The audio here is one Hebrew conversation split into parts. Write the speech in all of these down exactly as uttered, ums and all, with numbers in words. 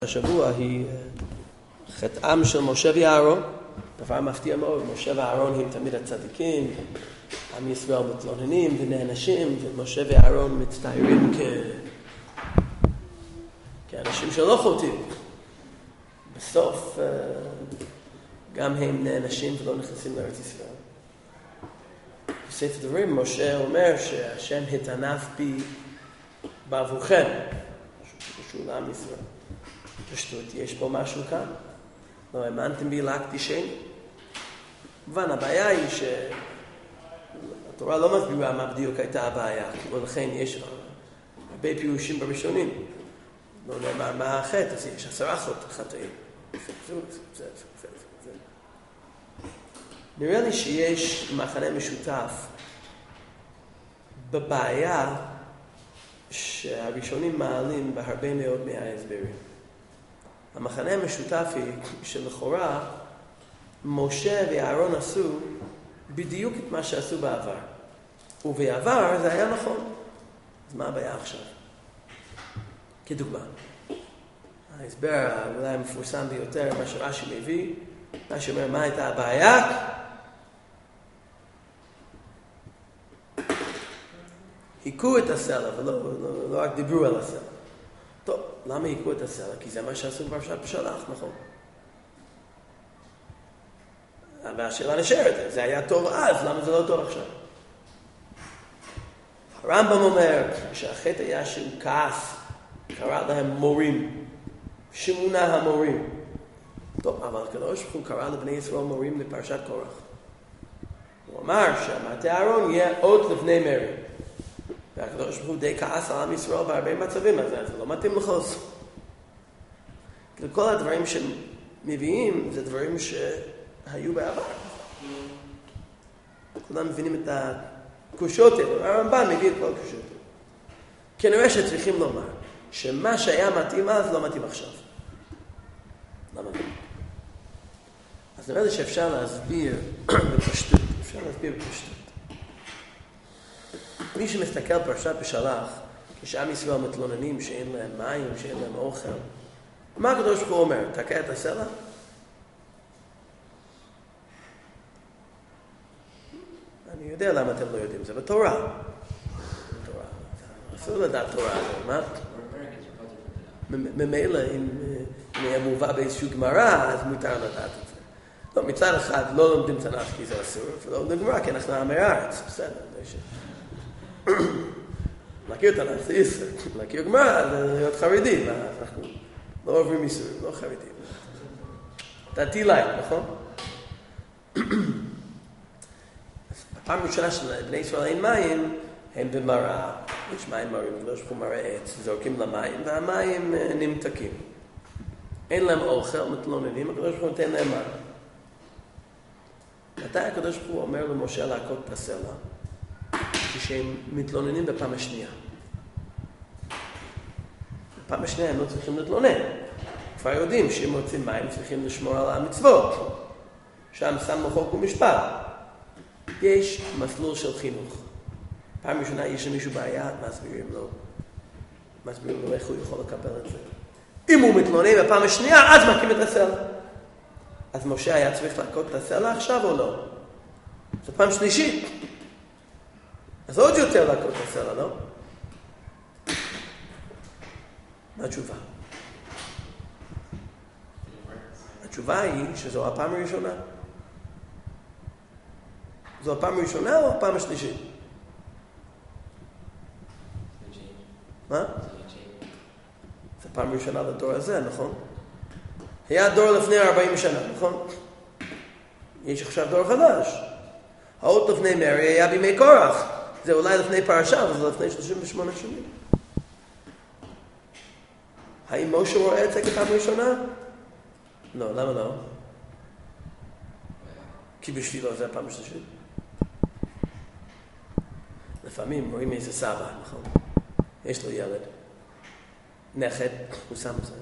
השבוע היא חטאם של משה ואהרון. דבר מפתיע מאוד, משה ואהרון הם תמיד הצדיקים, עם ישראל מתלוננים ונענשים, ומשה ואהרון מצטיירים כ... כאנשים שלא חוטאים. בסוף גם הם נענשים ולא נכנסים לארץ ישראל. בספר דברים משה אומר שהשם התענף בי בעבורכם, משהו קשור לעם ישראל. פשוט, יש פה משהו כאן. לא האמנתם בי להקדישני. כמובן, הבעיה היא שהתורה לא מסבירה מה בדיוק הייתה הבעיה, ולכן יש הרבה פירושים בראשונים. לא נאמר מה החטא, אז יש עשרה חטאים. נראה לי שיש מחנה משותף בבעיה שהראשונים מעלים בהרבה מאוד מההסברים. המחנה המשותף היא שלכאורה משה ואהרון עשו בדיוק את מה שעשו בעבר. ובעבר זה היה נכון. אז מה הבעיה עכשיו? כדוגמה. ההסבר אולי המפורסם ביותר, מה שרש"י מביא, מה שאומר מה הייתה הבעיה? היכו את הסלע, ולא לא, לא רק דיברו על הסלע. טוב, למה היכו את הסלע? כי זה מה שעשו בפרשת בשלח, נכון? והשאלה נשארת, זה היה טוב אז, למה זה לא טוב עכשיו? הרמב"ם אומר שהחטא היה שהוא כעס, קרא להם מורים, שמונה המורים. טוב, אבל הקדוש ברוך הוא קרא לבני ישראל מורים לפרשת קורח. הוא אמר שמטה אהרון יהיה אות לבני מרי. והקדוש ברוך הוא די כעס על עם ישראל בהרבה מצבים, אז זה לא מתאים לחוס. כל הדברים שמביאים זה דברים שהיו בעבר. כולם מבינים את הקושות האלה, הרמב"ם מביא את כל הקושות האלה. כנראה שצריכים לומר שמה שהיה מתאים אז לא מתאים עכשיו. למה? אז נראה לי שאפשר להסביר בפשטות, אפשר להסביר בפשטות. מי שמסתכל פרשת בשלח, כשעם ישראל מתלוננים שאין להם מים, שאין להם אוכל, מה הקדוש ברוך הוא אומר? תקע את הסלע? אני יודע למה אתם לא יודעים, זה בתורה. בתורה. אסור לדעת תורה, מה? ממילא, אם יהיה מובא באיזשהו גמרא, אז מותר לדעת את זה. לא, מצד אחד לא לומדים תנ"ך כי זה אסור, ולא לומדים גמרא כי אנחנו עמי הארץ, בסדר. להכיר תנ"ך זה איסור, להכיר גמרא זה להיות חרדים, אנחנו לא עוברים איסורים, לא חרדים. דעתי להם, נכון? הפעם הראשונה של בני ישראל אין מים, הם במראה, יש מים מרים, הקדוש ברוך הוא מראה עץ, זורקים למים, והמים נמתקים. אין להם אוכל, מתלוננים, הקדוש ברוך הוא נותן להם מים. מתי הקדוש ברוך הוא אומר למשה להכות את הסלע? כשהם מתלוננים בפעם השנייה. בפעם השנייה הם לא צריכים להתלונן. כבר יודעים שאם רוצים מים צריכים לשמור על המצוות. שם שמנו חוק ומשפט. יש מסלול של חינוך. פעם ראשונה יש למישהו בעיה, מסבירים לו. מסבירים לו איך הוא יכול לקבל את זה. אם הוא מתלונן בפעם השנייה, אז מכים את הסלע. אז משה היה צריך להכות את הסלע עכשיו או לא? זו פעם שלישית. אז עוד יותר להכות את הסלע, לא? מה התשובה? התשובה היא שזו הפעם הראשונה. זו הפעם הראשונה או הפעם השלישית? מה? זו הפעם הראשונה לדור הזה, נכון? היה דור לפני ארבעים שנה, נכון? יש עכשיו דור חדש. האות לפני מרי היה בימי קורח. זה אולי לפני פרשה, אבל זה לפני שלושים ושמונה שנים. האם משה רואה את זה כפעם ראשונה? לא, למה לא? כי בשבילו זה הפעם השלישית. לפעמים רואים איזה סבא, נכון? יש לו ילד, נכד, הוא שם את זה.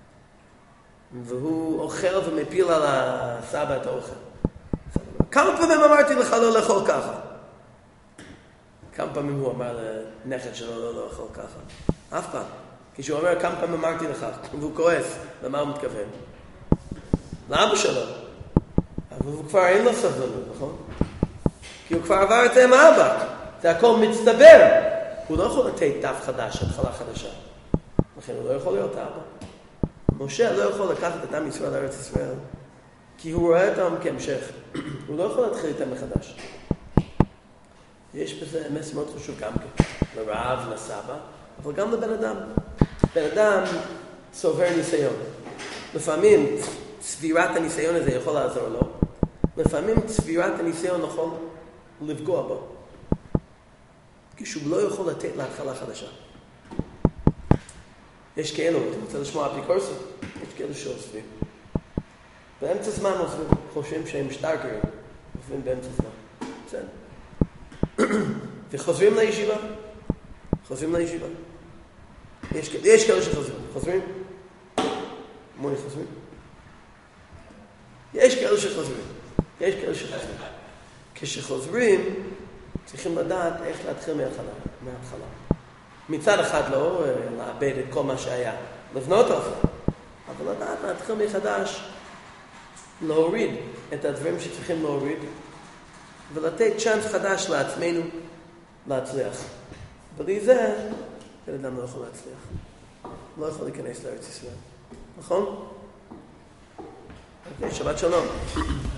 והוא אוכל ומפיל על הסבא את האוכל. כמה פעמים אמרתי לך לא לאכול ככה? כמה פעמים הוא אמר לנכד שלו לא לאכול ככה? אף פעם. כשהוא אומר כמה פעמים אמרתי לך, והוא כועס, למה הוא מתכוון? לאבא שלו. אבל הוא כבר אין לו סבלנות, נכון? כי הוא כבר עבר את זה עם האבא. זה הכל מצטבר. הוא לא יכול לתת דף חדש, התחלה חדשה. לכן הוא לא יכול להיות האבא. משה לא יכול לקחת את עם ישראל לארץ ישראל, כי הוא רואה אותם כהמשך. הוא לא יכול להתחיל איתם מחדש. יש בזה אמס מאוד חשוב גם כן. לרב, לסבא, אבל גם לבן אדם. בן אדם צובר ניסיון. לפעמים צבירת הניסיון הזה יכול לעזור לו. לפעמים צבירת הניסיון יכול לפגוע בו. כשהוא לא יכול לתת להתחלה חדשה. יש כאלו, אתה רוצה לשמוע אפיקורסים? יש כאלו שעוזבים. באמצע זמן עוזבים, חושבים שהם שטרקרים, עוזבים באמצע זמן. בסדר. וחוזרים לישיבה. חוזרים לישיבה. יש, יש כאלו שחוזרים. חוזרים? מוני חוזרים? יש כאלו שחוזרים. יש כאלו שחוזרים. כשחוזרים, צריכים לדעת איך להתחיל מההתחלה. מההתחלה. מצד אחד לא לאבד את כל מה שהיה, לבנות אותו, אבל לדעת להתחיל מחדש, להוריד את הדברים שצריכים להוריד, ולתת צ'אנס חדש לעצמנו להצליח. בלי זה, בן אדם לא יכול להצליח. לא יכול להיכנס לארץ ישראל. נכון? אוקיי, שבת שלום.